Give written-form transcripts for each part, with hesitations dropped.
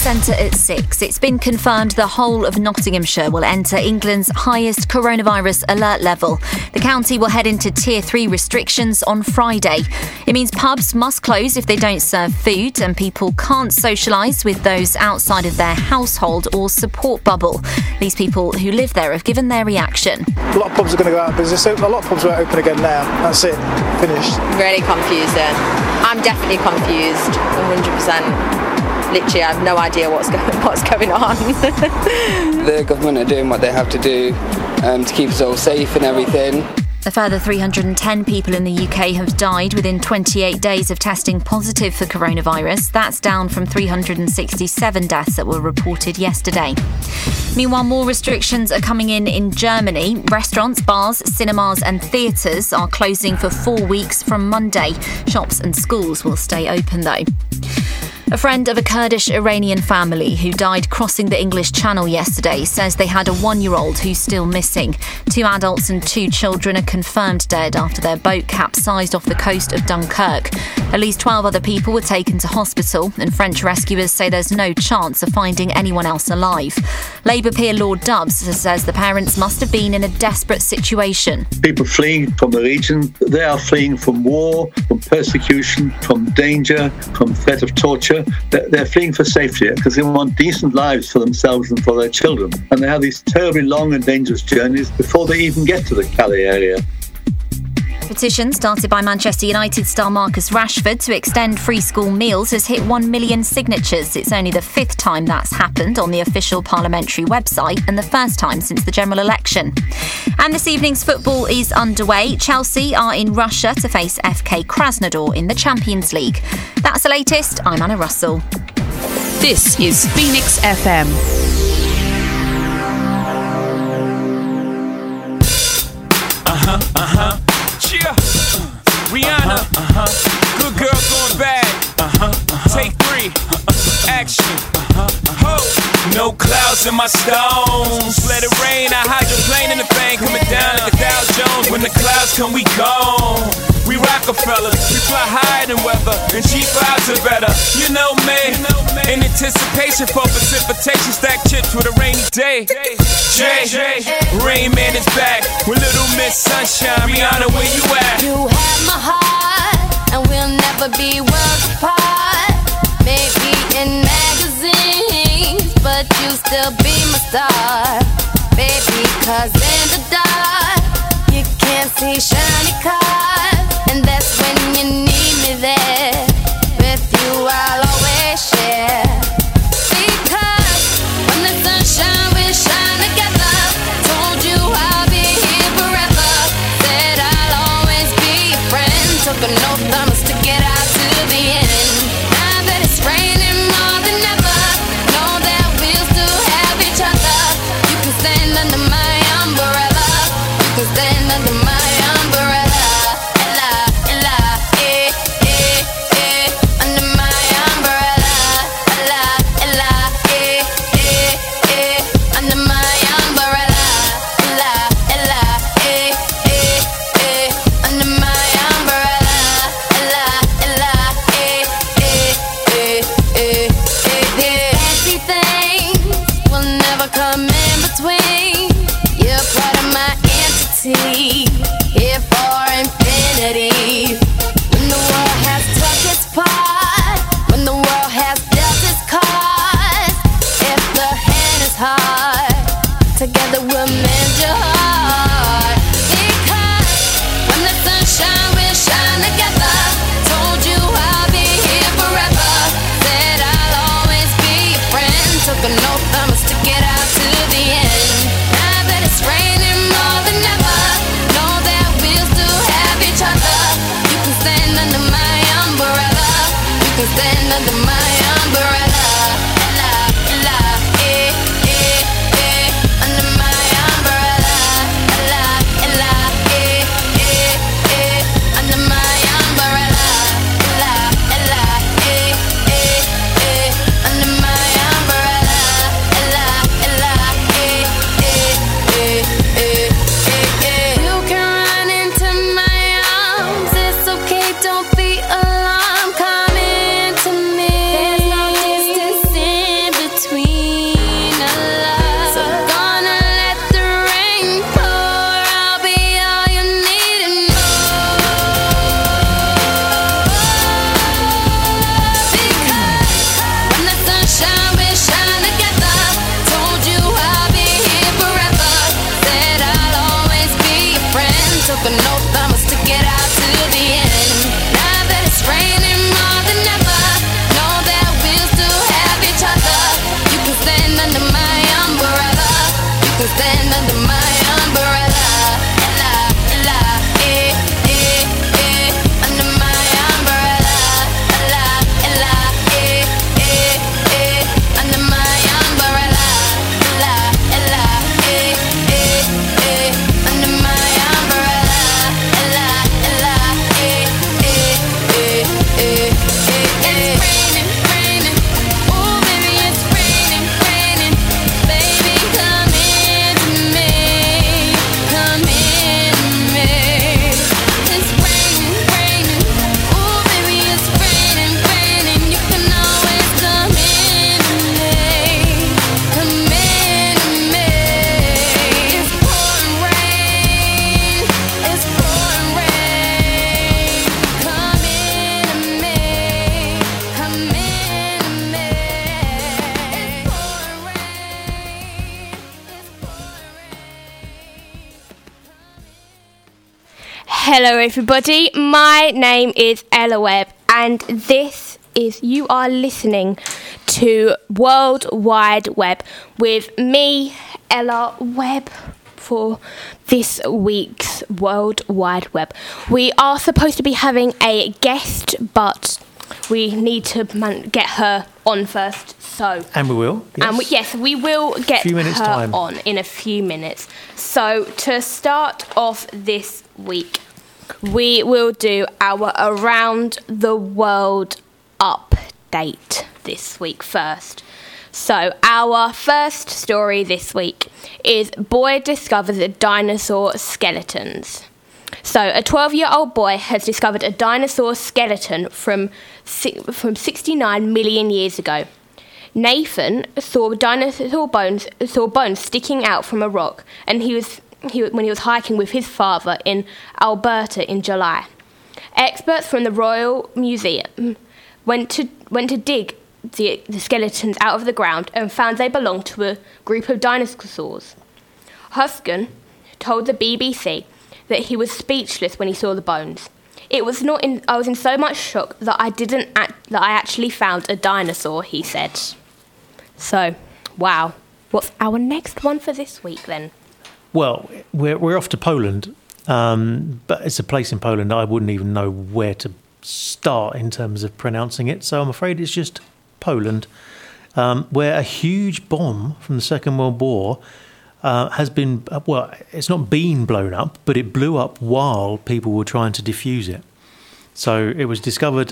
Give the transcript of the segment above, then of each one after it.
centre at 6. It's been confirmed the whole of Nottinghamshire will enter England's highest coronavirus alert level. The county will head into Tier 3 restrictions on Friday. It means pubs must close if they don't serve food, and people can't socialise with those outside of their household or support bubble. These people who live there have given their reaction. A lot of pubs are going to go out of business. A lot of pubs won't open again now. That's it. Finished. Really confusing. I'm definitely confused, 100%. Literally, I have no idea what's going on. The government are doing what they have to do to keep us all safe and everything. A further 310 people in the UK have died within 28 days of testing positive for coronavirus. That's down from 367 deaths that were reported yesterday. Meanwhile, more restrictions are coming in Germany. Restaurants, bars, cinemas and theatres are closing for 4 weeks from Monday. Shops and schools will stay open though. A friend of a Kurdish Iranian family who died crossing the English Channel yesterday says they had a 1-year-old who's still missing. 2 adults and 2 children are confirmed dead after their boat capsized off the coast of Dunkirk. At least 12 other people were taken to hospital, and French rescuers say there's no chance of finding anyone else alive. Labour peer Lord Dubs says the parents must have been in a desperate situation. People fleeing from the region, they are fleeing from war, from persecution, from danger, from threat of torture. They're fleeing for safety because they want decent lives for themselves and for their children. And they have these terribly long and dangerous journeys before they even get to the Calais area. A petition started by Manchester United star Marcus Rashford to extend free school meals has hit 1 million signatures. It's only the 5th time that's happened on the official parliamentary website and the first time since the general election. And this evening's football is underway. Chelsea are in Russia to face FK Krasnodar in the Champions League. That's the latest. I'm Anna Russell. This is Phoenix FM. Yeah. Rihanna, good girl going bad. Take 3, action. Ho, no clouds in my stones. Let it rain, I hydroplane in the thing, coming down like a Dow Jones. When the clouds come, we gone. We Rockefellers, we fly higher than weather, and cheap vibes are better. You know me, in anticipation for precipitation, stack chips with a rainy day. Jay, Rain Man is back with Little Miss Sunshine. Rihanna, where you at? You have my heart, and we'll never be worlds apart. Maybe in magazines, but you still be my star. Baby, 'cause in the dark, you can't see shiny cars. And that's when you need me there. With you I'll always share. Because when the sunshine we shine together. Told you I'll be here forever. Said I'll always be your friend. Took an oath I must stick it out to the end. Now that it's raining more than ever, know that we'll still have each other. You can stand under my umbrella. You can stand under my umbrella. Under my umbrella, Hello everybody, my name is Ella Webb and you are listening to World Wide Web with me, Ella Webb, for this week's World Wide Web. We are supposed to be having a guest, but we need to get her on first. And we will. Yes. We will get her on in a few minutes. So to start off this week, we will do our Around the World update this week first. So our first story this week is boy discovers dinosaur skeletons. So a 12-year-old boy has discovered a dinosaur skeleton from 69 million years ago. Nathan saw bones sticking out from a rock, and when he was hiking with his father in Alberta in July. Experts from the Royal Museum went to dig the skeletons out of the ground and found they belonged to a group of dinosaurs. Huskin told the BBC that he was speechless when he saw the bones. I was in so much shock that I actually found a dinosaur, he said. So, wow. What's our next one for this week then? Well, we're off to Poland, but it's a place in Poland I wouldn't even know where to start in terms of pronouncing it. So I'm afraid it's just Poland, where a huge bomb from the Second World War has been, it's not been blown up, but it blew up while people were trying to defuse it. So it was discovered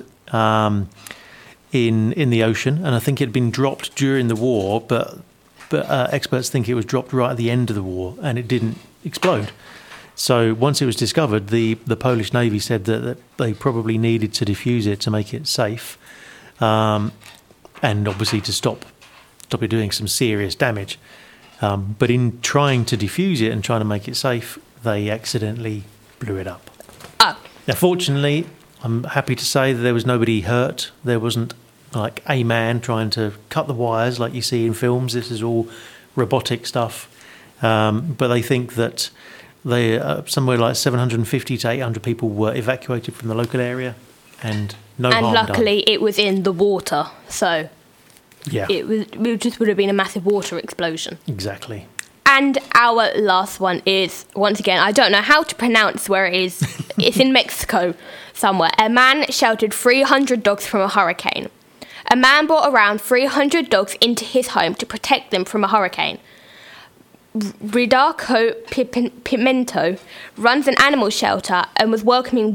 in the ocean, and I think it had been dropped during the war, but experts think it was dropped right at the end of the war, and it didn't explode. So once it was discovered, the Polish Navy said that they probably needed to defuse it to make it safe, and obviously to stop it doing some serious damage. But in trying to defuse it and trying to make it safe, they accidentally blew it up. Oh. Now, fortunately, I'm happy to say that there was nobody hurt. There wasn't like a man trying to cut the wires like you see in films. This is all robotic stuff. But they think that somewhere like 750 to 800 people were evacuated from the local area and no harm done. And luckily it was in the water, so yeah, it just would have been a massive water explosion. Exactly. And our last one is, once again, I don't know how to pronounce where it is. It's in Mexico somewhere. A man sheltered 300 dogs from a hurricane. A man brought around 300 dogs into his home to protect them from a hurricane. Ridarco Pimento runs an animal shelter and was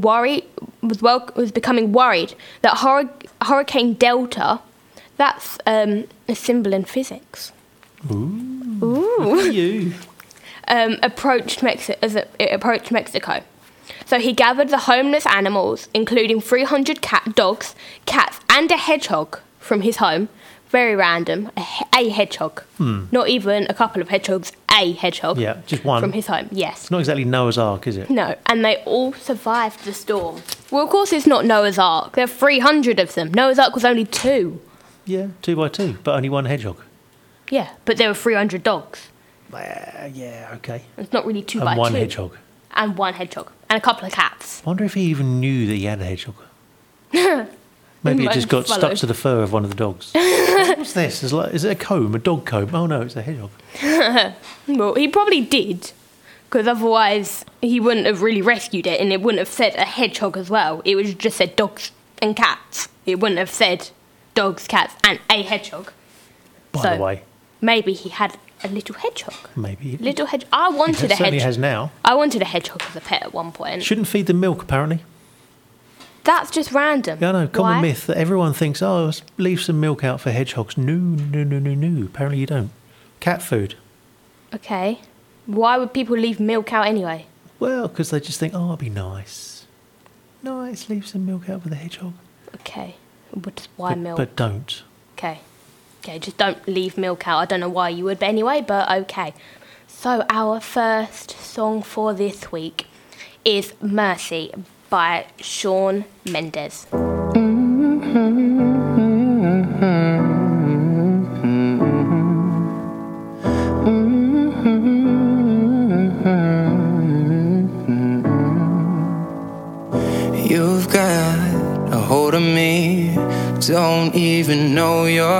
becoming worried that Hurricane Delta, that's a symbol in physics. Ooh. Ooh. You. Approached Mexico. So he gathered the homeless animals, including 300 dogs, cats, and a hedgehog from his home. Very random. A hedgehog. Not even a couple of hedgehogs, a hedgehog. Yeah, just one. From his home, yes. It's not exactly Noah's Ark, is it? No, and they all survived the storm. Well, of course it's not Noah's Ark. There are 300 of them. Noah's Ark was only 2. Yeah, 2 by 2, but only one hedgehog. Yeah, but there were 300 dogs. Yeah, okay. It's not really 2 by 2. And one hedgehog. And one hedgehog. And a couple of cats. I wonder if he even knew that he had a hedgehog. Maybe it just got stuck to the fur of one of the dogs. What's this? Is it a comb? A dog comb? Oh no, it's a hedgehog. Well, he probably did. Because otherwise he wouldn't have really rescued it, and it wouldn't have said a hedgehog as well. It would have just said dogs and cats. It wouldn't have said dogs, cats, and a hedgehog. By the way. Maybe he had a little hedgehog. Maybe. Little hedgehog. I wanted a hedgehog. Certainly has now. I wanted a hedgehog as a pet at one point. Shouldn't feed them milk, apparently. That's just random. Yeah, no, common myth that everyone thinks, leave some milk out for hedgehogs. No. Apparently you don't. Cat food. Okay. Why would people leave milk out anyway? Well, because they just think, it'd be nice. Nice, leave some milk out for the hedgehog. Okay. Why milk? But don't. Okay, just don't leave milk out. I don't know why you would, but anyway, but okay. So our first song for this week is Mercy by Shawn Mendes.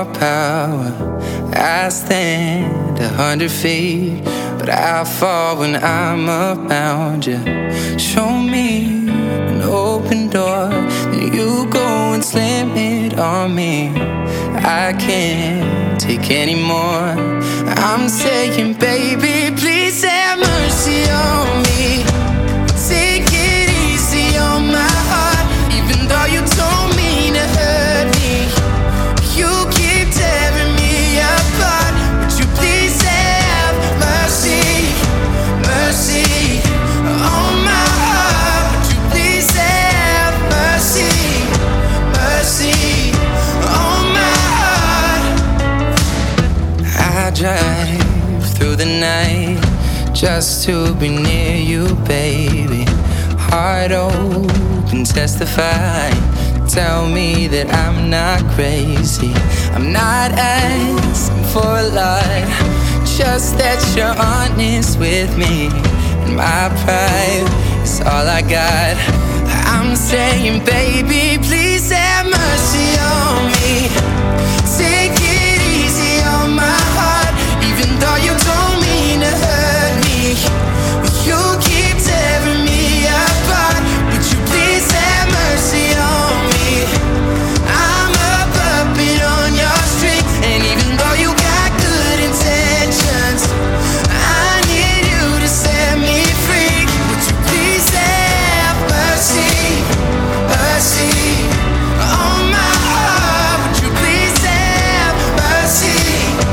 more power. I stand 100 feet, but I fall when I'm around you. Show me an open door, then you go and slam it on me. I can't take any more. I'm saying, baby, please have mercy on me. Take it easy on my heart, even though you don't mean to hurt me. You keep tearing me apart. Would you please have mercy, mercy on my heart? Would you please have mercy, mercy on my heart? I drive through the night just to be near you, baby. Heart open, testify. Tell me that I'm not crazy. I'm not asking for a lot, just that you're honest with me. And my pride is all I got. I'm saying, baby, please have mercy on me. Take it easy on my heart, even though you don't mean to hurt me. You keep tearing me apart. Would you please have mercy on me? I'm a puppet on your string, and even though you got good intentions, I need you to set me free. Would you please have mercy, mercy on my heart? Would you please have mercy,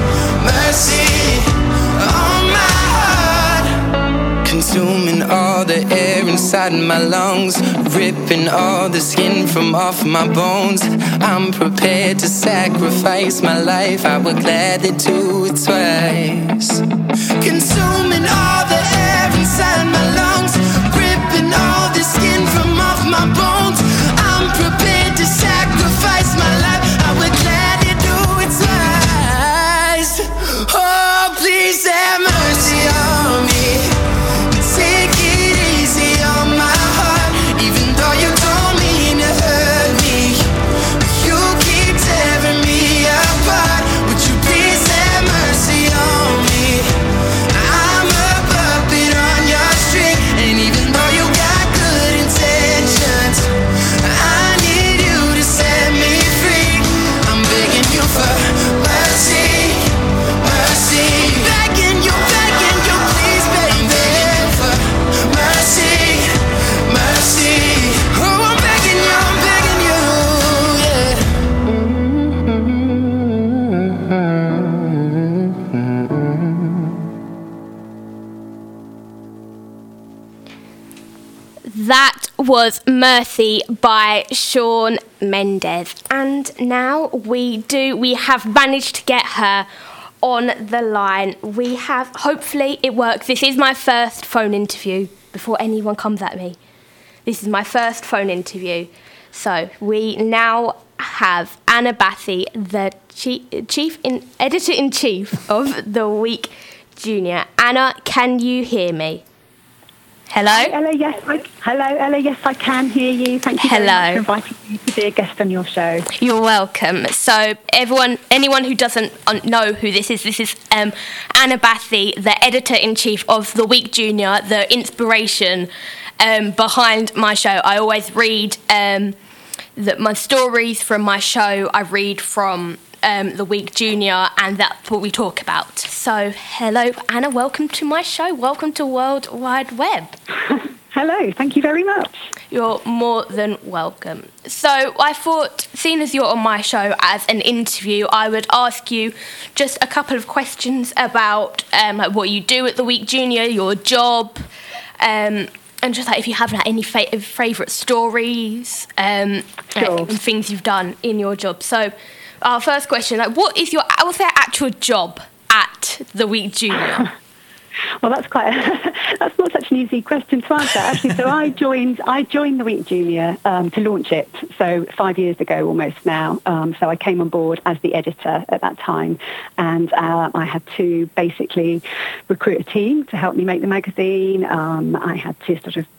mercy on my heart? Consuming all the air inside my lungs, ripping all the skin from off my bones. I'm prepared to sacrifice my life. I would gladly do it twice. Consuming all the air inside my lungs, ripping all the skin from off my bones. I'm prepared to sacrifice my life. I would gladly do it twice. Oh, please have mercy on me. Take it easy on my heart, even though you don't mean to hurt me. You keep tearing me apart. Would you please have mercy on me? I'm a puppet on your string, and even though you got good intentions, I need you to set me free. I'm begging you for mercy, mercy. Begging you, please, baby. Mercy, mercy. Oh, I'm begging you, That was Mercy by Shawn Mendes. And now we have managed to get her on the line. We have, hopefully it works. This is my first phone interview, before anyone comes at me. This is my first phone interview. So we now have Anna Bathy, the editor-in-chief of The Week Junior. Anna, can you hear me? Hello? Hi, Ella, yes, I can hear you. Thank you very much for inviting me to be a guest on your show. You're welcome. So anyone who doesn't know who this is Anna Bathy, the editor-in-chief of The Week Junior, the inspiration behind my show. I always read my stories from my show. I read from The Week Junior, and that's what we talk about. So, hello, Anna, welcome to my show. Welcome to World Wide Web. Hello, thank you very much. You're more than welcome. So, I thought, seeing as you're on my show as an interview, I would ask you just a couple of questions about what you do at The Week Junior, your job, and just if you have any favourite stories and things you've done in your job. So, our first question, what's their actual job at The Week Junior? Well, that's not such an easy question to answer, actually. So I joined The Week Junior to launch it, so 5 years ago almost now. So I came on board as the editor at that time, and I had to basically recruit a team to help me make the magazine. I had to sort of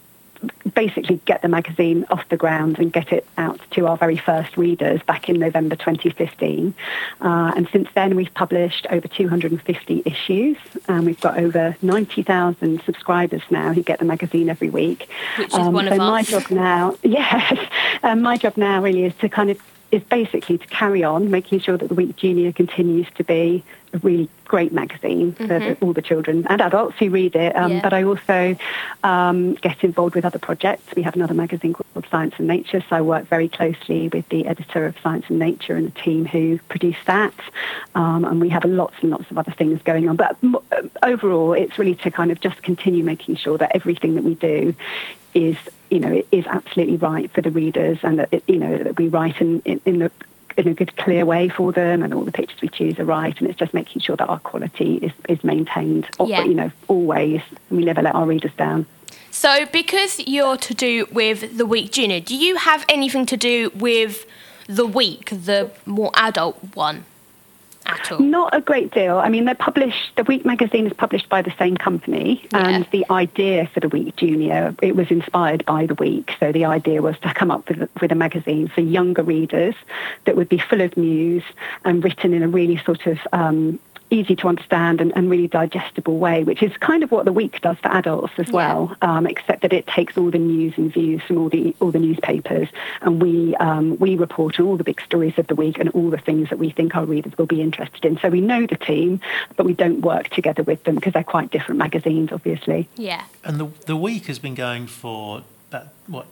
basically get the magazine off the ground and get it out to our very first readers back in November 2015. And since then, we've published over 250 issues, and we've got over 90,000 subscribers now who get the magazine every week. Which is one of us. My job now, my job now really is basically to carry on, making sure that the Week Junior continues to be a really great magazine for all the children and adults who read it. But I also get involved with other projects. We have another magazine called Science and Nature, so I work very closely with the editor of Science and Nature and the team who produce that. And we have lots and lots of other things going on. But overall, it's really to kind of just continue making sure that everything that we do is absolutely right for the readers, and that that we write in a good, clear way for them, and all the pictures we choose are right, and it's just making sure that our quality is maintained. Always. We never let our readers down. So, because you're to do with the Week Junior, do you have anything to do with the Week, the more adult one? At all? Not a great deal. I mean, the Week magazine is published by the same company, and the idea for the Week Junior, it was inspired by the Week. So the idea was to come up with a magazine for younger readers that would be full of news and written in a really sort of easy to understand and really digestible way, which is kind of what the Week does for adults as well, except that it takes all the news and views from all the newspapers, and we report on all the big stories of the week and all the things that we think our readers will be interested in. So we know the team, but we don't work together with them because they're quite different magazines, obviously. Yeah. And the Week has been going for about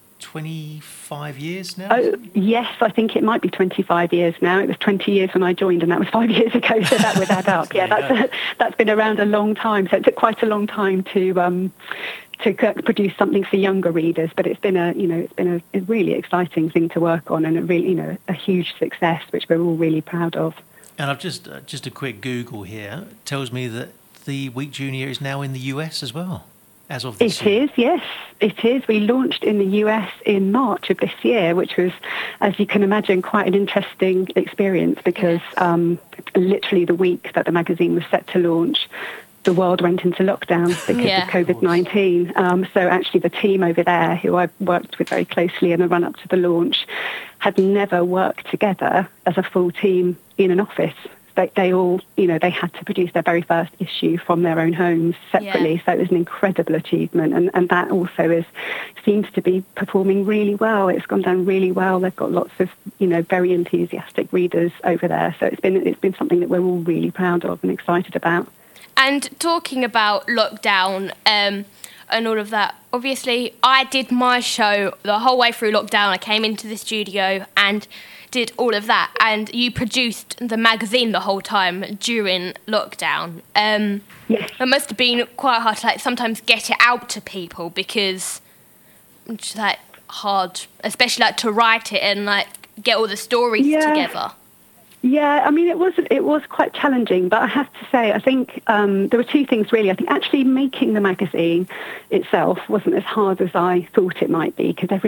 25 years now? Oh, yes, I think it might be 25 years now. It was 20 years when I joined, and that was 5 years ago, so that would add up. Yeah, that's been around a long time. So it took quite a long time to produce something for younger readers, but it's been a really exciting thing to work on, and a really a huge success, which we're all really proud of. And I've just a quick Google here tells me that the Week Junior is now in the US as well. As of this year. It is, yes, it is. We launched in the US in March of this year, which was, as you can imagine, quite an interesting experience because literally the week that the magazine was set to launch, the world went into lockdown because of COVID-19. So actually the team over there, who I've worked with very closely in the run-up to the launch, had never worked together as a full team in an office. They all, they had to produce their very first issue from their own homes separately. Yeah. So it was an incredible achievement. And that also seems to be performing really well. It's gone down really well. They've got lots of, very enthusiastic readers over there. So it's been something that we're all really proud of and excited about. And talking about lockdown and all of that, obviously I did my show the whole way through lockdown. I came into the studio and did all of that, and you produced the magazine the whole time during lockdown. Yes. It must have been quite hard to sometimes get it out to people, because it's hard, especially to write it and get all the stories together. Yeah, I mean, it was quite challenging, but I have to say, I think there were two things really. I think actually making the magazine itself wasn't as hard as I thought it might be, because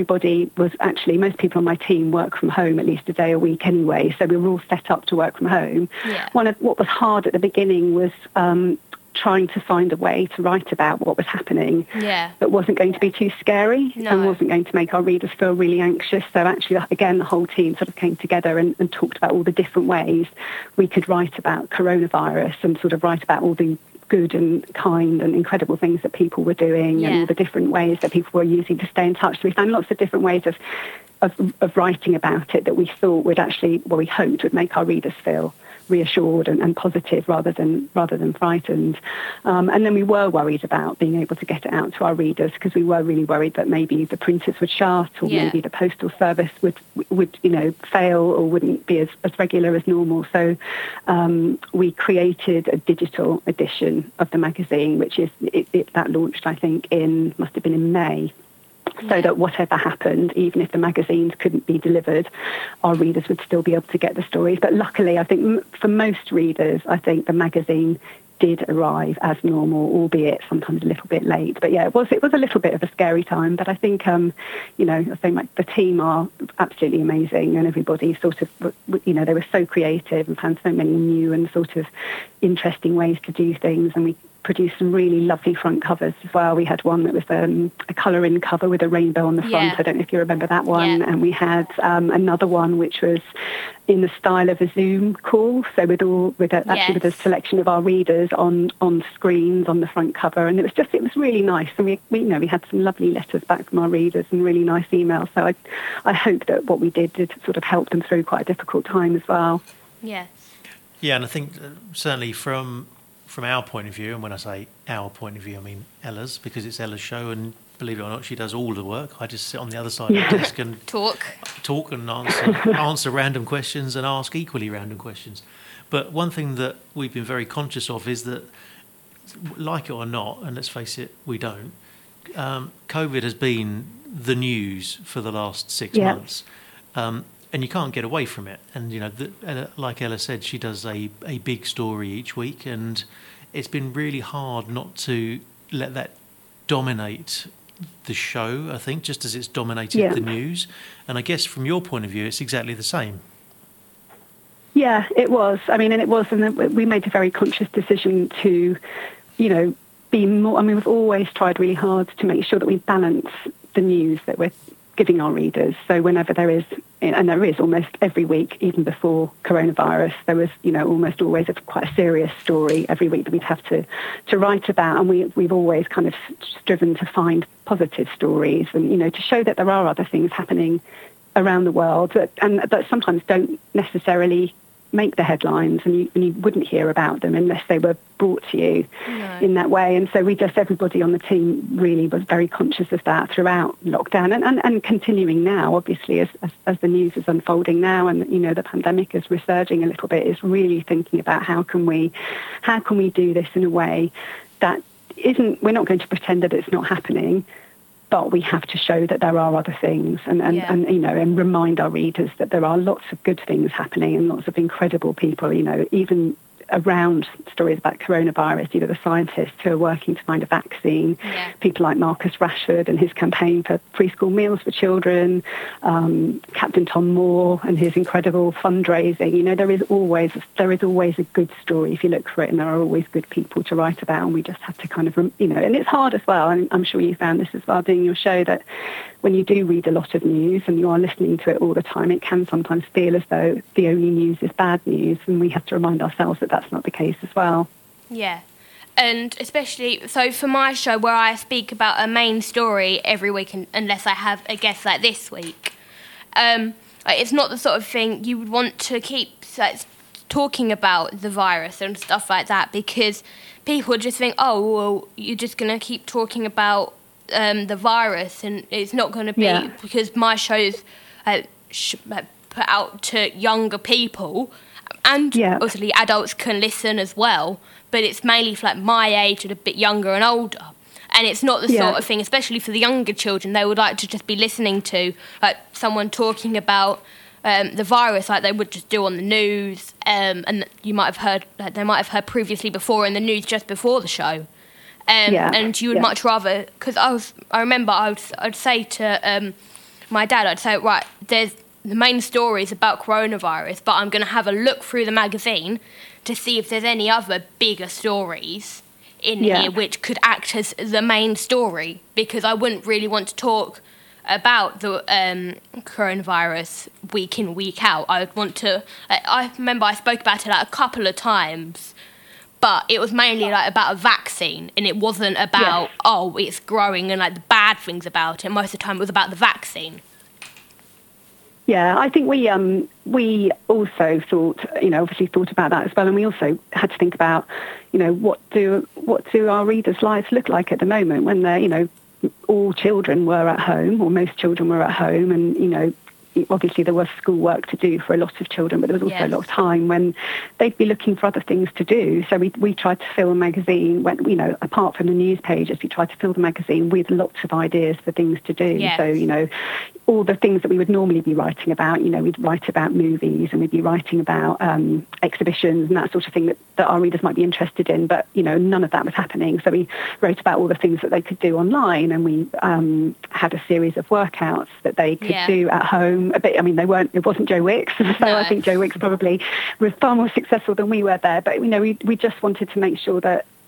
most people on my team work from home at least a day a week anyway, so we were all set up to work from home. Yeah. What was hard at the beginning was trying to find a way to write about what was happening that wasn't going to be too scary and wasn't going to make our readers feel really anxious. So actually, again, the whole team sort of came together and talked about all the different ways we could write about coronavirus and sort of write about all the good and kind and incredible things that people were doing and all the different ways that people were using to stay in touch. So we found lots of different ways of writing about it that we thought would actually, we hoped would make our readers feel reassured and positive rather than frightened. And then we were worried about being able to get it out to our readers, because we were really worried that maybe the printers would shut, or maybe the postal service would fail or wouldn't be as regular as normal. So we created a digital edition of the magazine, which is that launched, I think, must have been in May. So that whatever happened, even if the magazines couldn't be delivered, our readers would still be able to get the stories. But luckily, I think for most readers, I think the magazine did arrive as normal, albeit sometimes a little bit late. But it was a little bit of a scary time. But I think, I think the team are absolutely amazing, and everybody sort of, they were so creative and found so many new and sort of interesting ways to do things, and we produced some really lovely front covers as well. We had one that was a colouring cover with a rainbow on the front. I don't know if you remember that one. And we had another one which was in the style of a Zoom call, so with a selection of our readers on screens on the front cover, and it was really nice. And we had some lovely letters back from our readers and really nice emails. So I hope that what we did sort of help them through quite a difficult time as well. Yes. Yeah, and I think certainly from our point of view, and when I say our point of view, I mean Ella's, because it's Ella's show, and believe it or not, she does all the work. I just sit on the other side of the desk and talk and answer random questions and ask equally random questions. But one thing that we've been very conscious of is that, like it or not, and let's face it, we don't, COVID has been the news for the last 6 months. And you can't get away from it. And, like Ella said, she does a big story each week, and it's been really hard not to let that dominate the show, I think, just as it's dominated the news. And I guess from your point of view, it's exactly the same. Yeah, it was. I mean, and we made a very conscious decision to, be more. I mean, we've always tried really hard to make sure that we balance the news that we're giving our readers. So whenever there is, and there is almost every week, even before coronavirus, there was, almost always quite a serious story every week that we'd have to write about. And we've always kind of striven to find positive stories and, to show that there are other things happening around the world that sometimes don't necessarily make the headlines, and you wouldn't hear about them unless they were brought to you in that way. And so everybody on the team really was very conscious of that throughout lockdown and continuing now, obviously, as the news is unfolding now, and the pandemic is resurging a little bit, is really thinking about how can we do this in a way that we're not going to pretend that it's not happening, but we have to show that there are other things and remind our readers that there are lots of good things happening and lots of incredible people, even around stories about coronavirus, the scientists who are working to find a vaccine, people like Marcus Rashford and his campaign for free school meals for children, Captain Tom Moore and his incredible fundraising. There is always a good story if you look for it, and there are always good people to write about, and we just have to kind of, and it's hard as well, and I'm sure you found this as well doing your show, that when you do read a lot of news and you are listening to it all the time, it can sometimes feel as though the only news is bad news, and we have to remind ourselves that that's not the case as well. Yeah, and especially, so for my show where I speak about a main story every week, unless I have a guest like this week, it's not the sort of thing you would want to keep talking about the virus and stuff like that, because people would just think, oh, well, you're just going to keep talking about the virus, and it's not going to be, because my show's put out to younger people, and obviously adults can listen as well, but it's mainly for my age and a bit younger and older. And it's not the sort of thing, especially for the younger children, they would like to just be listening to someone talking about the virus like they would just do on the news, and you might have heard, they might have heard previously before in the news just before the show. And you would much rather, because I remember I'd say to my dad, I'd say, right, there's the main story is about coronavirus, but I'm going to have a look through the magazine to see if there's any other bigger stories in here which could act as the main story, because I wouldn't really want to talk about the coronavirus week in, week out. I would want to, I remember I spoke about it a couple of times, but it was mainly about a vaccine, and it wasn't about, it's growing and the bad things about it. Most of the time it was about the vaccine. Yeah, I think we also thought, obviously thought about that as well, and we also had to think about, what do our readers' lives look like at the moment when they're, all children were at home, or most children were at home, and obviously there was schoolwork to do for a lot of children, but there was also a lot of time when they'd be looking for other things to do. So we tried to fill the magazine, apart from the news pages, we tried to fill the magazine with lots of ideas for things to do. Yes. So, all the things that we would normally be writing about, we'd write about movies, and we'd be writing about exhibitions and that sort of thing that our readers might be interested in, but, none of that was happening. So we wrote about all the things that they could do online, and we had a series of workouts that they could do at home. It wasn't Joe Wicks, so I think Joe Wicks probably was far more successful than we were there, but we just wanted to make sure that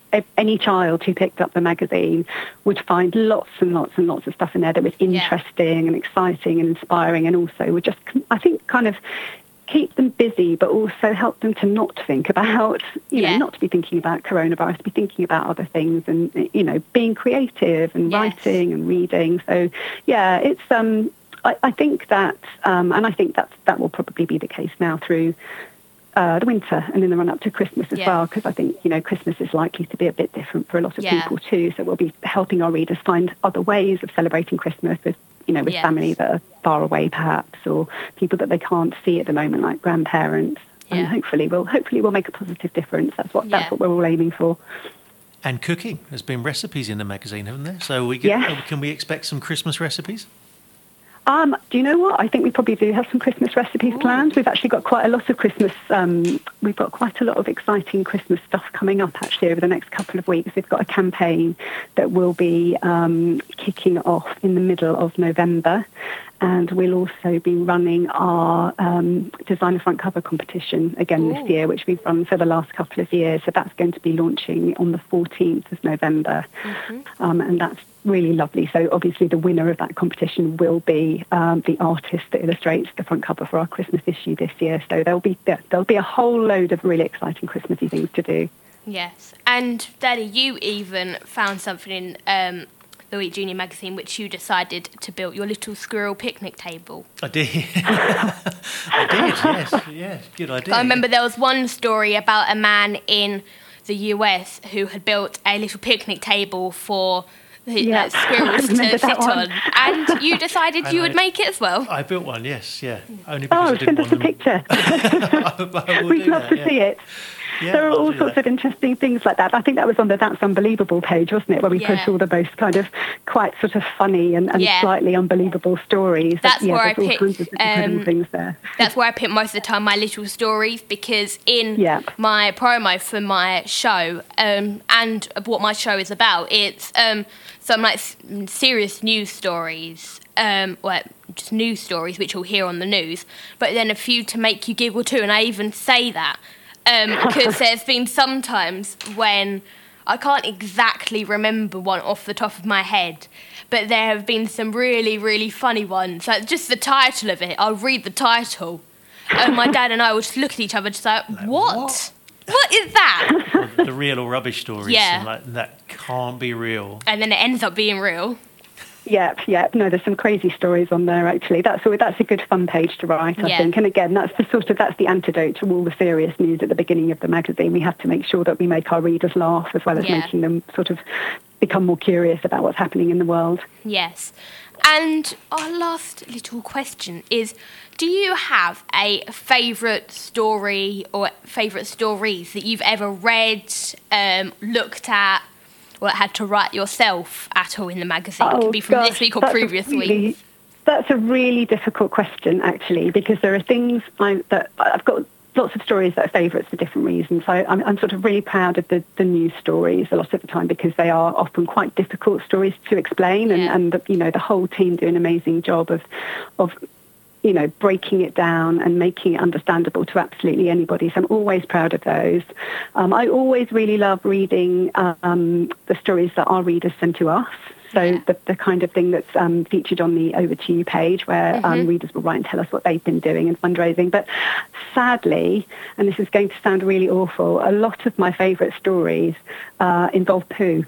any child who picked up the magazine would find lots and lots and lots of stuff in there that was interesting and exciting and inspiring, and also would just, I think, kind of keep them busy, but also help them to not think about, not to be thinking about coronavirus, to be thinking about other things, and, being creative and writing and reading. So, it's, I think that, and I think that will probably be the case now through the winter and in the run-up to Christmas as well, because I think, Christmas is likely to be a bit different for a lot of people too. So we'll be helping our readers find other ways of celebrating Christmas with family that are far away perhaps, or people that they can't see at the moment, like grandparents. And hopefully we'll make a positive difference. That's what we're all aiming for. And cooking. There's been recipes in the magazine, haven't there? So can we expect some Christmas recipes? Do you know what? I think we probably do have some Christmas recipes planned. We've actually got quite a lot of Christmas. We've got quite a lot of exciting Christmas stuff coming up actually over the next couple of weeks. We've got a campaign that will be kicking off in the middle of November, and we'll also be running our designer front cover competition again this year, which we've run for the last couple of years. So that's going to be launching on the 14th of November, and that's really lovely. So obviously the winner of that competition will be the artist that illustrates the front cover for our Christmas issue this year. So there'll be a whole load of really exciting Christmassy things to do. Yes, and Daddy, you even found something in the Week Junior magazine which you decided to build your little squirrel picnic table. I did. Yes, good idea. I remember there was one story about a man in the US who had built a little picnic table for squirrels to sit on, and you decided you would make it as well. I built one, yes, only because I didn't want them. Send us a picture. We'd love to see it. Yeah, there are all sorts of interesting things like that. I think that was on the That's Unbelievable page, wasn't it, where we push all the most kind of quite sort of funny and slightly unbelievable stories. That's where I picked things there. That's where I pick most of the time my little stories, because in my promo for my show and what my show is about, it's some like serious news stories. Just news stories which you'll hear on the news, but then a few to make you giggle too, and I even say that because there's been some times when I can't exactly remember one off the top of my head, but there have been some really, really funny ones. Like just the title of it, I'll read the title, and my dad and I will just look at each other just like, what? What is that? The real or rubbish stories. Yeah. And that can't be real. And then it ends up being real. Yep. No, there's some crazy stories on there, actually. That's a good fun page to write, I think. And again, that's the antidote to all the serious news at the beginning of the magazine. We have to make sure that we make our readers laugh, as well as making them sort of become more curious about what's happening in the world. Yes. And our last little question is, do you have a favourite story or favourite stories that you've ever read, looked at, or had to write yourself at all in the magazine? It could be from this week or previous week. That's a really difficult question, actually, because there are things that I've got lots of stories that are favourites for different reasons. So I'm sort of really proud of the news stories a lot of the time, because they are often quite difficult stories to explain, and the whole team do an amazing job of breaking it down and making it understandable to absolutely anybody. So I'm always proud of those. I always really love reading the stories that our readers send to us. So the kind of thing that's featured on the Over to You page, where readers will write and tell us what they've been doing in fundraising. But sadly, and this is going to sound really awful, a lot of my favourite stories involve poo.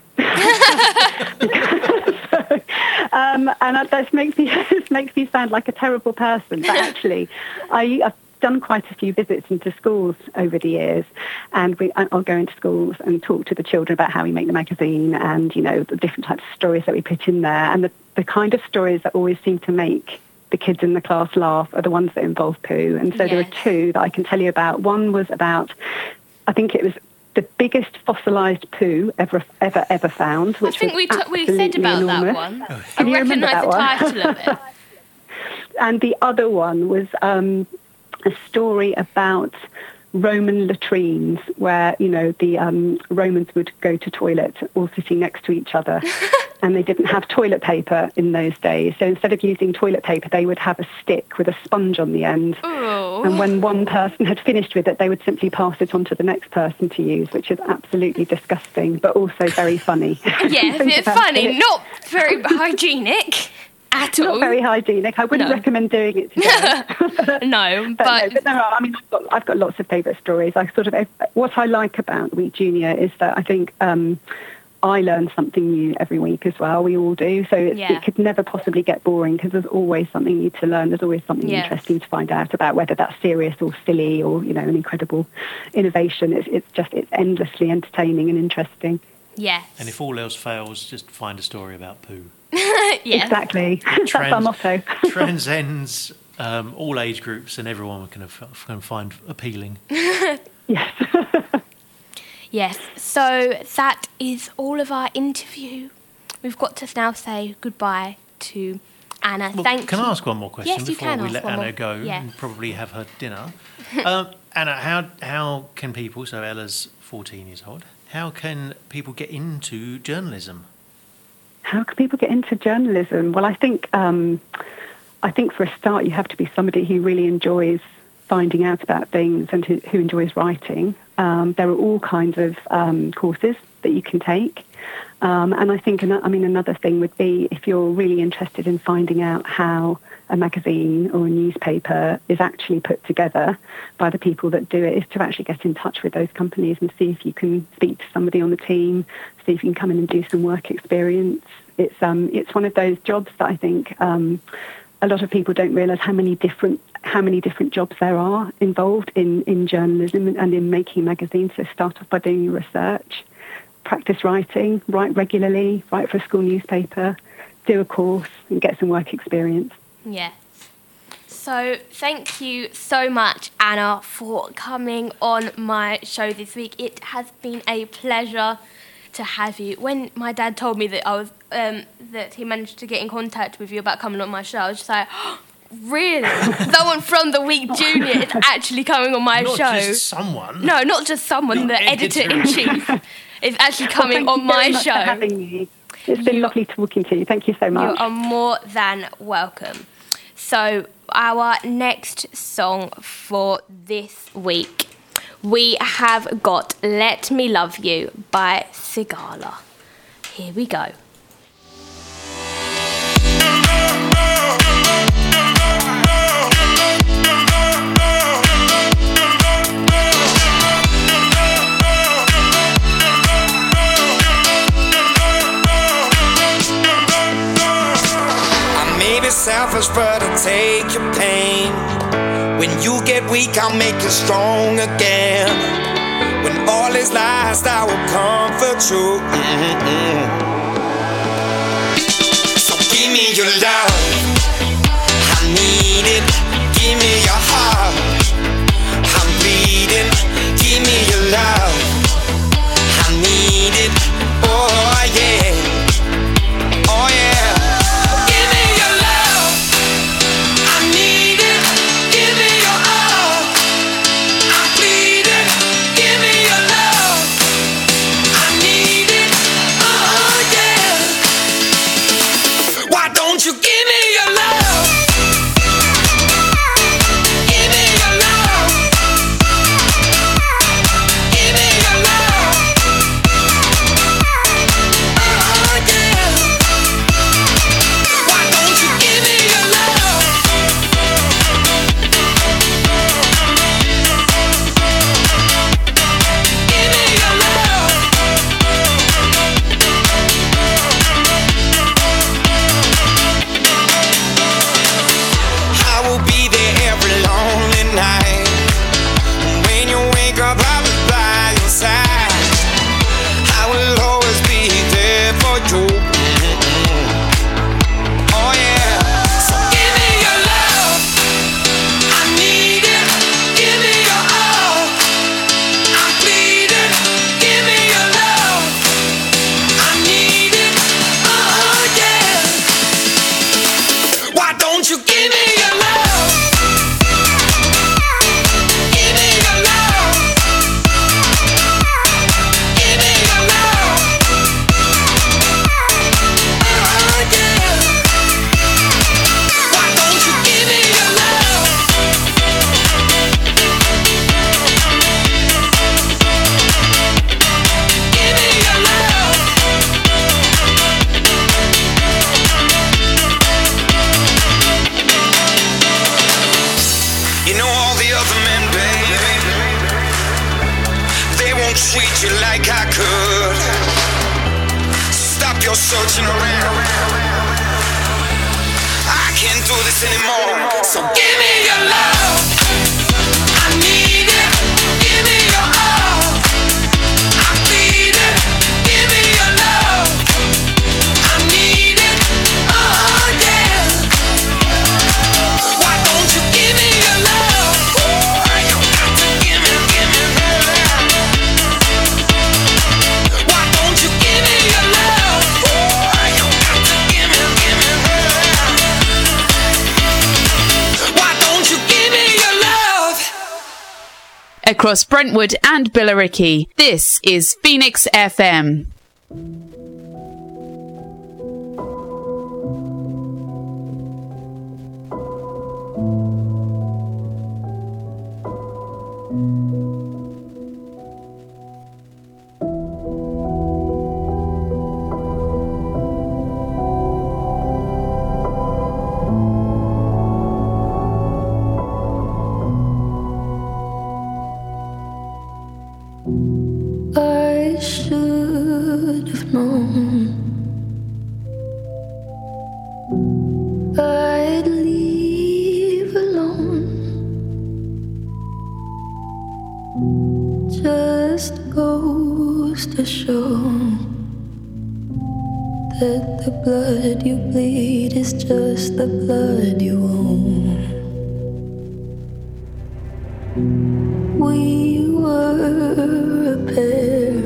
And this makes me sound like a terrible person, but actually, I've done quite a few visits into schools over the years, and I'll go into schools and talk to the children about how we make the magazine, and the different types of stories that we put in there, and the kind of stories that always seem to make the kids in the class laugh are the ones that involve poo. And so there are two that I can tell you about. One was about, I think it was the biggest fossilised poo ever found. Which I think we said about enormous. That one. I recognise the title of it. And the other one was a story about Roman latrines, where the Romans would go to toilet all sitting next to each other. and they didn't have toilet paper in those days. So instead of using toilet paper, they would have a stick with a sponge on the end. Oh. And when one person had finished with it, they would simply pass it on to the next person to use, which is absolutely disgusting, but also very funny. Yes, it's funny, not very hygienic. At all. Not very hygienic. I wouldn't recommend doing it today. No, but I mean, I've got lots of favourite stories. What I like about Week Junior is that I think I learn something new every week as well. We all do. So it could never possibly get boring because there's always something new to learn. There's always something interesting to find out about, whether that's serious or silly or, you know, an incredible innovation. It's endlessly entertaining and interesting. Yes. And if all else fails, just find a story about poo. Yeah. Exactly. That's our motto. Transcends all age groups, and everyone can find appealing. Yes. Yes. So that is all of our interview. We've got to now say goodbye to Anna. Well, can I ask one more question before we let Anna go Yeah. and probably have her dinner? Anna, how can people, so Ella's 14 years old, how can people get into journalism? How can people get into journalism? Well, I think for a start, you have to be somebody who really enjoys finding out about things and who enjoys writing. There are all kinds of courses that you can take. And I think, another thing would be, if you're really interested in finding out how a magazine or a newspaper is actually put together by the people that do it, is to actually get in touch with those companies and see if you can speak to somebody on the team, see if you can come in and do some work experience. It's one of those jobs that I think a lot of people don't realise how many different jobs there are involved in journalism and in making magazines. So start off by doing your research, practice writing, write regularly, write for a school newspaper, do a course and get some work experience. Yes. So thank you so much, Anna, for coming on my show this week. It has been a pleasure to have you. When my dad told me that that he managed to get in contact with you about coming on my show, I was just like, oh, really? Someone from the Week Junior is actually coming on my show. Not just someone. No, not just someone. The editor-in-chief is actually coming on my show. Thank you very much for having me. It's been lovely talking to you. Thank you so much. You are more than welcome. So our next song for this week, we have got Let Me Love You by Sigala. Here we go. Selfish, but I'll take your pain. When you get weak, I'll make you strong again. When all is lost, I will comfort you. So give me your love, I need it. Give me your heart, I'm bleeding. Give me your love, I need it. Oh yeah, oh yeah. You give me you like I could. Stop your searching around. I can't do this anymore. So give me your love. I need it. Give me your all. I need it. Give me your love. I need it. Oh yeah. Why don't you give me your love? You got to give me love. Why don't you give me your love? You got to give me love. Why don't you give me your love? Across Brentwood and Billericay, this is Phoenix FM. I should have known I'd leave alone. Just goes to show that the blood you bleed is just the blood you own. We were a pair,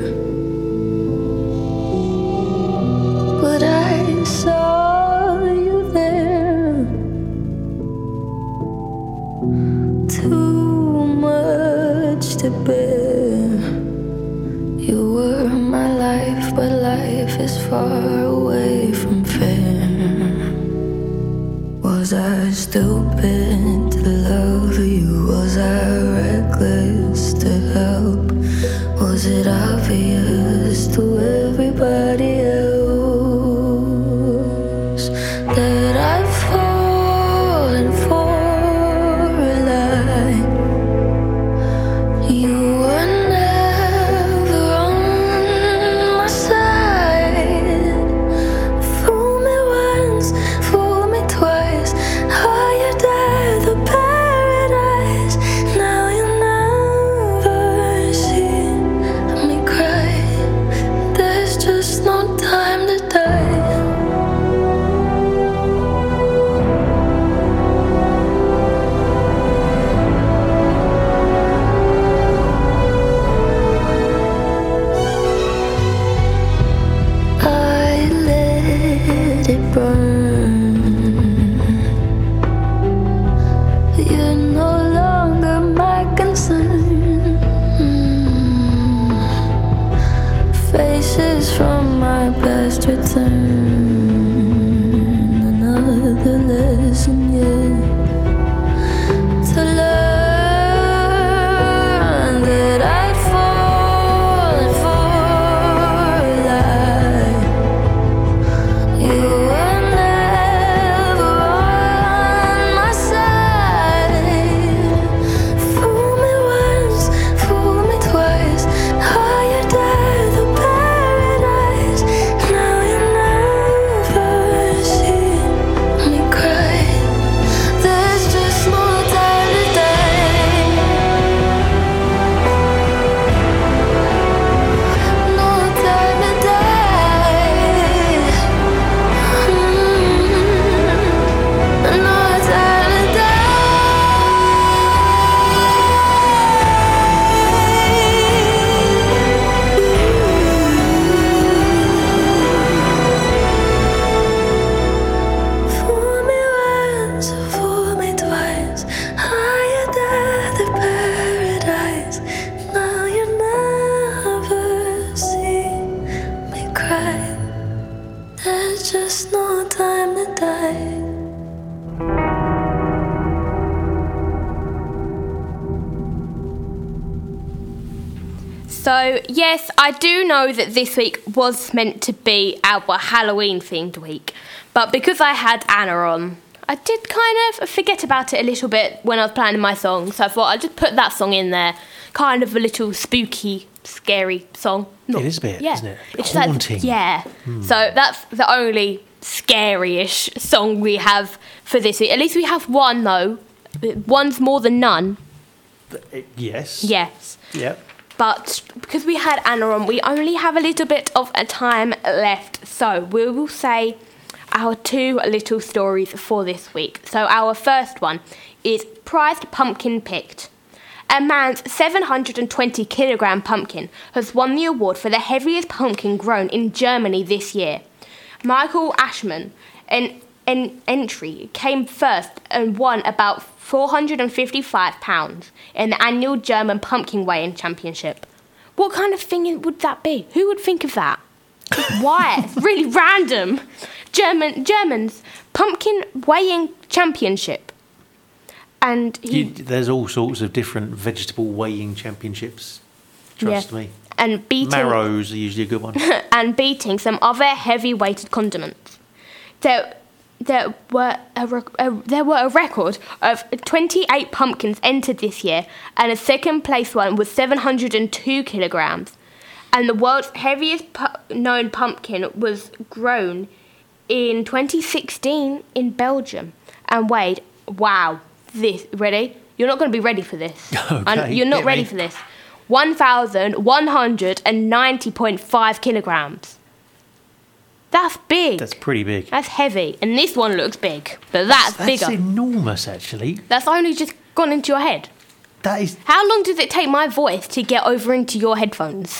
but I saw you there. Too much to bear. You were my life, but life is far away from fair. Was I stupid to love you? Was I reckless to help? Was it obvious to everybody else that I've fallen for a lie? You were never on my side. Fool me once, fool me twice. Higher than the paradise. Now you never see me cry. There's just no time to die. I let it burn. You're no longer my concern. Faces from my past return. Another lesson yet to learn that I'd fallen for a lie. You were never on my side. Fool me once, fool me twice. Higher than the paradise. Now you never see me cry. There's just no time to die. No time to die. No time to Fool me once, fool me twice. Higher than the paradise. Now you never see me cry. There's just no time to die. So, yes, I do know that this week was meant to be our Halloween-themed week, but because I had Anna on, I did kind of forget about it a little bit when I was planning my song, so I thought I'd just put that song in there, kind of a little spooky scary song. It is a bit, isn't it? It's haunting. So that's the only scary-ish song we have for this week. At least we have one, though. One's more than none. Yes. Yes. Yep. But because we had Anna on, we only have a little bit of a time left. So we will say our 2 little stories for this week. So our first one is Prized Pumpkin Picked. A man's 720-kilogram pumpkin has won the award for the heaviest pumpkin grown in Germany this year. Michael Ashman, an entry, came first and won about £455 in the annual German Pumpkin Weighing Championship. What kind of thing would that be? Who would think of that? Why? It's really random. Germans Pumpkin Weighing Championship. And there's all sorts of different vegetable weighing championships. Trust me. And marrows are usually a good one. And beating some other heavy-weighted condiments. There were a record of 28 pumpkins entered this year, and a second-place one was 702 kilograms. And the world's heaviest known pumpkin was grown in 2016 in Belgium and weighed, ready? You're not going to be ready for this. Okay, you're not ready for this. 1,190.5 kilograms. That's big. That's pretty big. That's heavy. And this one looks big, but that's bigger. That's enormous, actually. That's only just gone into your head. That is. How long does it take my voice to get over into your headphones?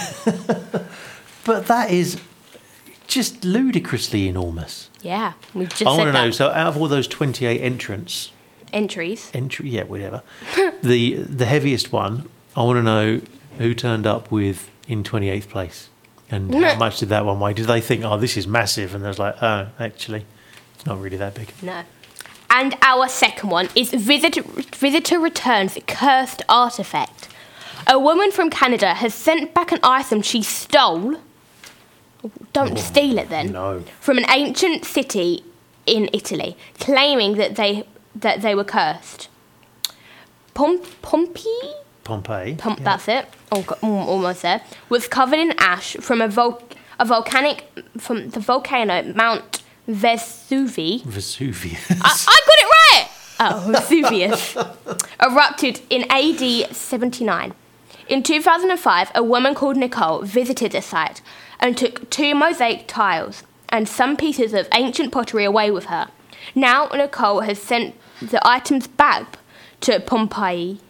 But that is just ludicrously enormous. Yeah, we've just I want to that. know, so out of all those 28 entries... Entries? Whatever. the heaviest one, I want to know who turned up with in 28th place. And how much did that one weigh? Did they think, this is massive? And they was like, actually, it's not really that big. No. And our second one is Visitor Returns Cursed Artifact. A woman from Canada has sent back an item she stole. Don't steal it then. No. From an ancient city in Italy, claiming that they were cursed. Pompeii? That's it. Almost there. Was covered in ash from from the volcano Mount Vesuvius. I got it right. Vesuvius erupted in AD 79. In 2005, a woman called Nicole visited the site and took 2 mosaic tiles and some pieces of ancient pottery away with her. Now Nicole has sent the items back to Pompeii.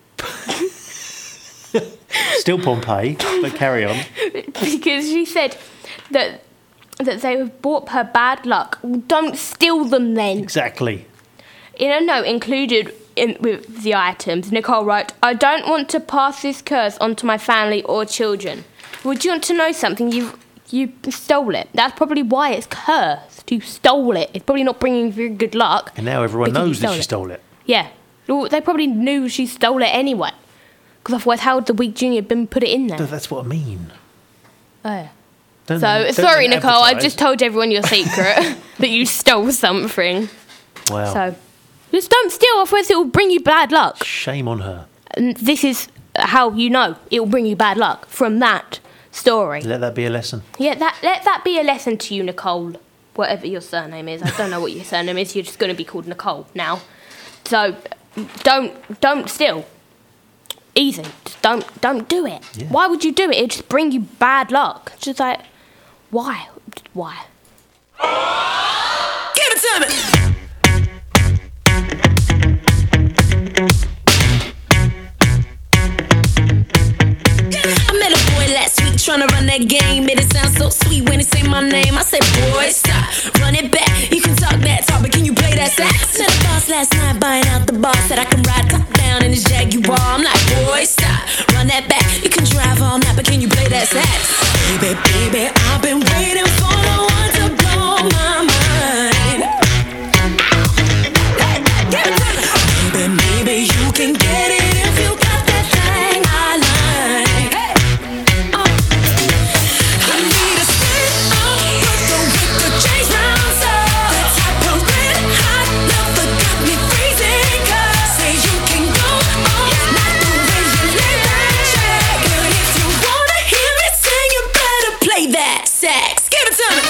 Still Pompeii, but carry on. Because she said that they have brought her bad luck. Don't steal them then. Exactly. In a note included with the items, Nicole wrote, "I don't want to pass this curse on to my family or children. Would you want to know something? You stole it. That's probably why it's cursed. You stole it. It's probably not bringing very good luck." And now everyone knows that she stole it. Yeah. Well, they probably knew she stole it anyway. Because otherwise, how would the Week Junior been put it in there? No, that's what I mean. Oh. Don't Sorry, Nicole, I've just told everyone your secret that you stole something. Wow. So, just don't steal, otherwise it will bring you bad luck. Shame on her. And this is how you know it will bring you bad luck from that story. Let that be a lesson. Yeah, let that be a lesson to you, Nicole. Whatever your surname is. I don't know what your surname is. You're just going to be called Nicole now. So, don't steal. Easy. Just don't do it. Yeah. Why would you do it? It'd just bring you bad luck. Just like, why? Why? Give it to me! I met a boy last week tryna run that game. Made it sound so sweet when he say my name. I said, boy, stop, run it back. You can talk that talk, but can you play that sax? To the boss last night, buying out the bar. Said I can ride top down in his Jaguar. I'm like, boy, stop, run that back. You can drive all night, but can you play that sax? Baby, baby, I've been waiting for no one to blow my mind. Baby, maybe you can get it if you got that thing I like. I need a stick with the change round so the type of red hot love that got me freezing. 'Cause say you can go all night the way you lay that check. Girl, if you that sax. Give it to me.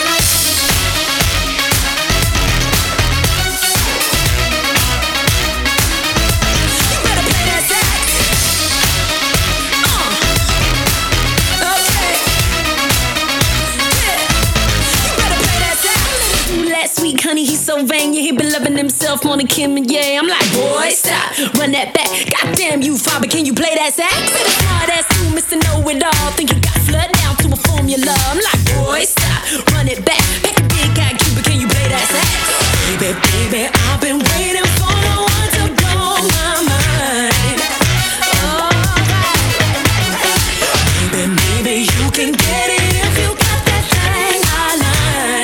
Sweet honey, he's so vain, yeah, he been loving himself more than Kim and yeah. I'm like, boy, stop, run that back. Goddamn you, father, can you play that sax? Smart ass you, Mr. Know-it-all, think you got flood down to a formula. I'm like, boy, stop, run it back. Pick a big guy, Cuba, can you play that sax? Baby, baby, I've been waiting for the one to blow my mind. Oh, baby, maybe you can get it if you got that thing I like.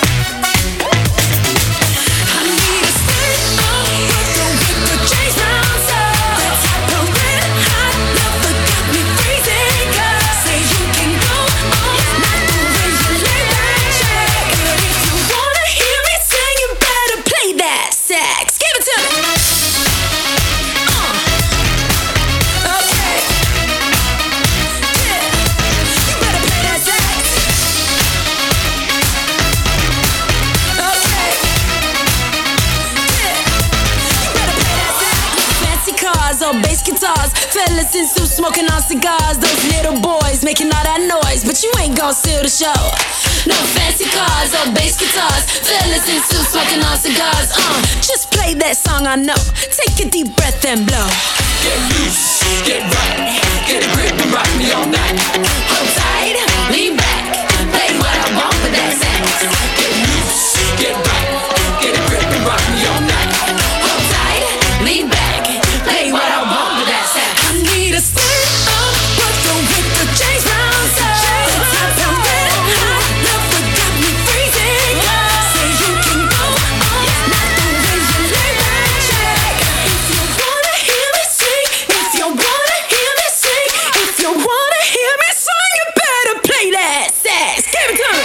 Bass guitars, fellas in suits smoking on cigars. Those little boys making all that noise, but you ain't gon' steal the show. No fancy cars or bass guitars, fellas in suits smoking on cigars. Just play that song I know. Take a deep breath and blow. Get loose, get right, get a grip and rock me all night. Hold tight, lean back, play what I want with that sax. Get loose, get right, get a grip and rock me all night. Hold tight, lean back, play what I want with that sax. I need a stand up, but don't hit the chains round so. The top I'm red hot, love that got me freezing. Say you can go on, not the way you lay that check. If you wanna hear me sing, if you wanna hear me sing, if you wanna hear me sing, you better play that sax. Give it to me.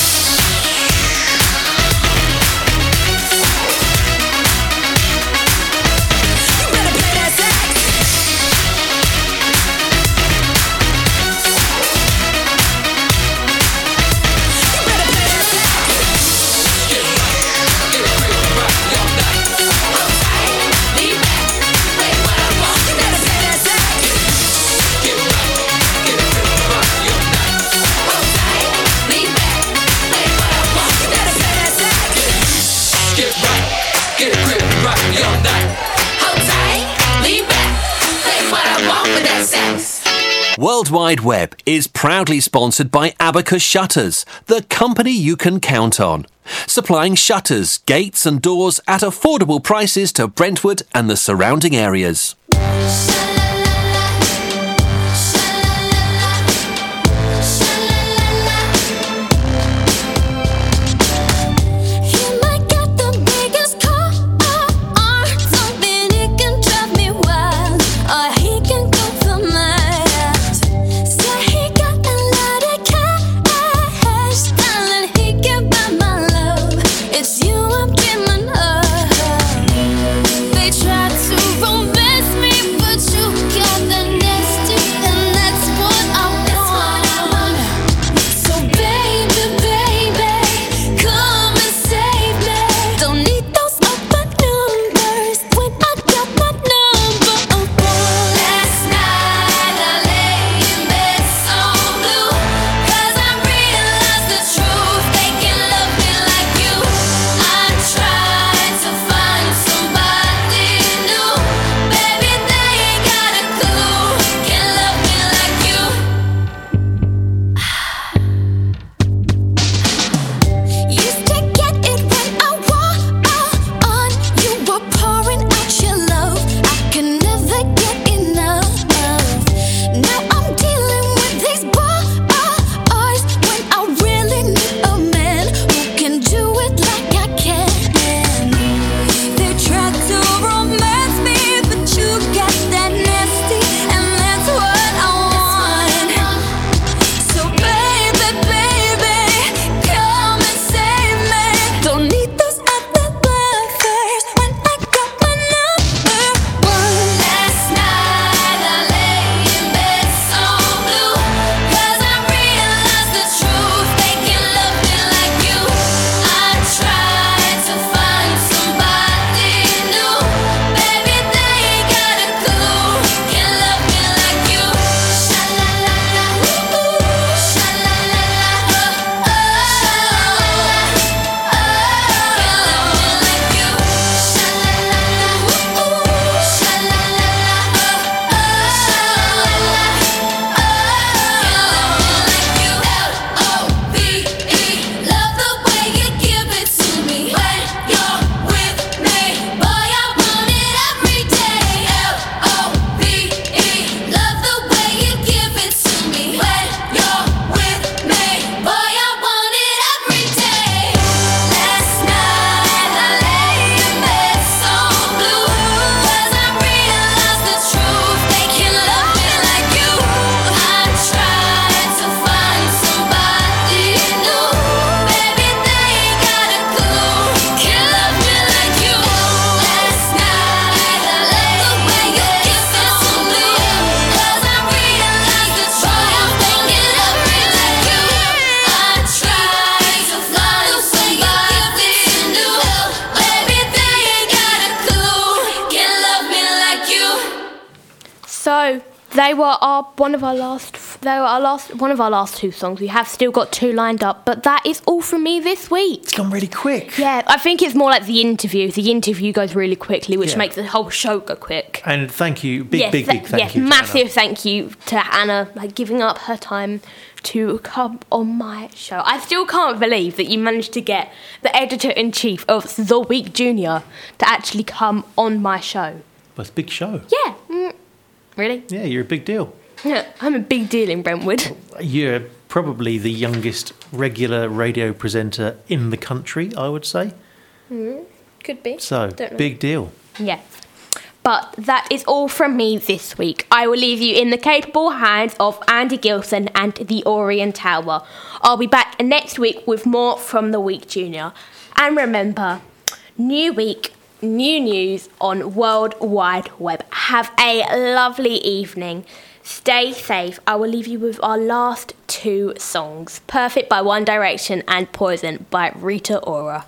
World Wide Web is proudly sponsored by Abacus Shutters, the company you can count on. Supplying shutters, gates and doors at affordable prices to Brentwood and the surrounding areas. They try to romance me, but you So they were one of our last two songs. We have still got two lined up, but that is all from me this week. It's gone really quick. Yeah, I think it's more like the interview. The interview goes really quickly, which makes the whole show go quick. And thank you, big thank you. Yes, massive thank you to Anna, like giving up her time to come on my show. I still can't believe that you managed to get the editor-in-chief of The Week Junior to actually come on my show. Well, it's a big show. Yeah. Really? Yeah, you're a big deal. Yeah, I'm a big deal in Brentwood. You're probably the youngest regular radio presenter in the country, I would say. Could be. So, big deal. Yes. But that is all from me this week. I will leave you in the capable hands of Andy Gilson and the Orient Tower. I'll be back next week with more from The Week Junior. And remember, new week, new news on World Wide Web. Have a lovely evening. Stay safe. I will leave you with our last two songs. Perfect by One Direction and Poison by Rita Ora.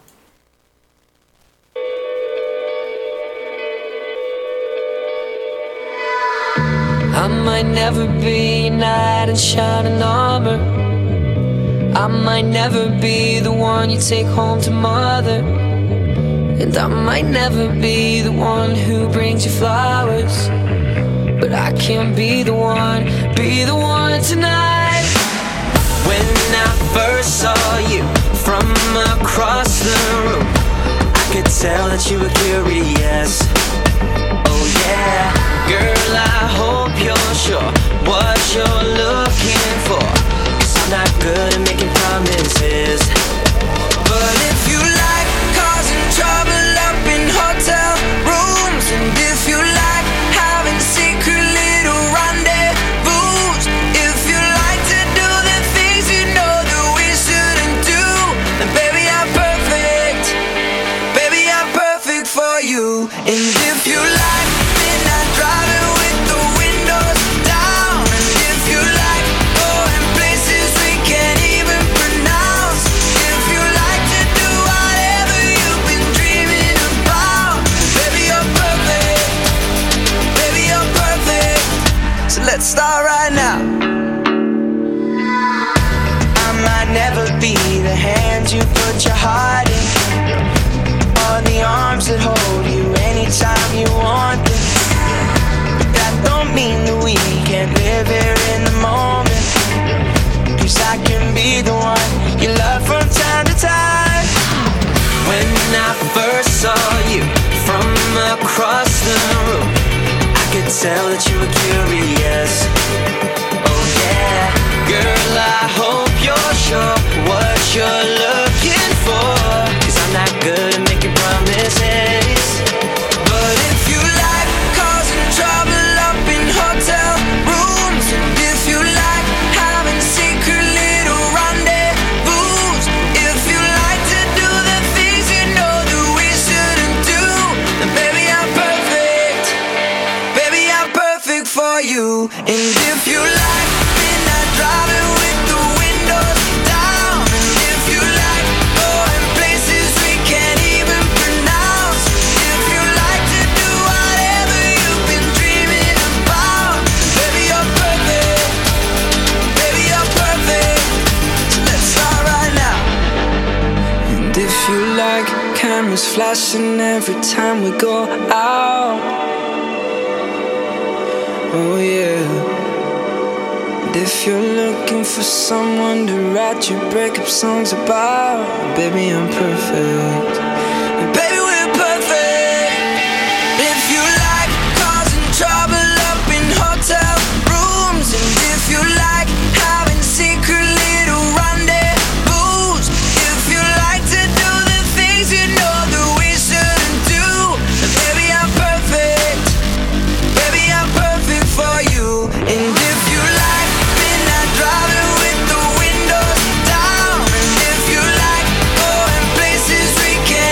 I might never be a knight in shining armor. I might never be the one you take home to mother. And I might never be the one who brings you flowers, but I can be the one tonight. When I first saw you from across the room, I could tell that you were curious. Oh yeah, girl, I hope you're sure what you're looking for, 'cause I'm not good at making promises. But if you like causing trouble up in hotel rooms, and if you like having secret little rendezvous, if you like to do the things you know that we shouldn't do, then baby, I'm perfect. Baby, I'm perfect for you. And if you like midnight driving with the windows down, and if you like going places we can't even pronounce, if you like to do whatever you've been dreaming about, baby, you're perfect. Baby, you're perfect. So let's start right now. I might never be the hand you put your heart in, or the arms that hold you anytime you want them. But that don't mean that we can't live here in the moment, 'cause I can be the one you love from time to time. When I first saw you from across the room, I could tell that you were curious. Oh yeah, girl, I hope you're sure what you're looking for, 'cause I'm not good at making promises. But if you like causing trouble up in hotel rooms, and if you like having secret little rendezvous, if you like to do the things you know that we shouldn't do, then baby, I'm perfect. Baby, I'm perfect for you. And if you like midnight driving with the windows down, and if you like going places we can't even pronounce, if you like to do whatever you've been dreaming about, baby, you're perfect. Baby, you're perfect. So let's start right now. And if you like cameras flashing every time we go out, oh yeah. And if you're looking for someone to write your breakup songs about, baby, I'm perfect. And baby, we're perfect. If you like causing trouble up in hotel rooms, and if you like having secret little rendezvous, if you like to do the things you know that we shouldn't do, then baby, I'm perfect. Baby, I'm perfect for you. And if you like midnight driving with the windows down, and if you like going places we can't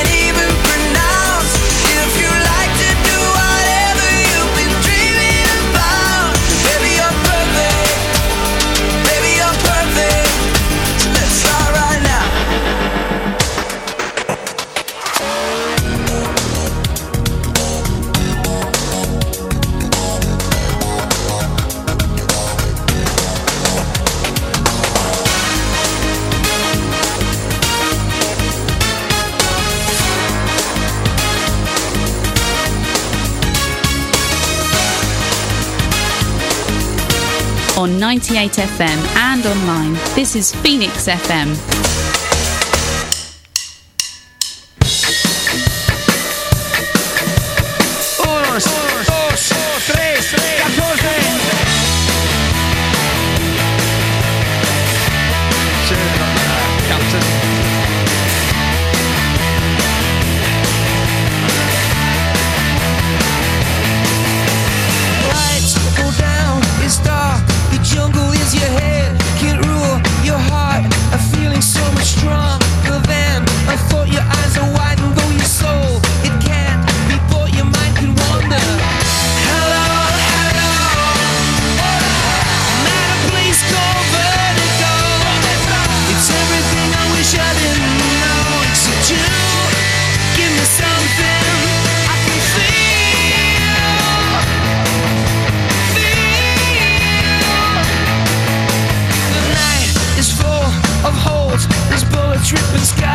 on 98 FM and online. This is Phoenix FM. Tripping sky.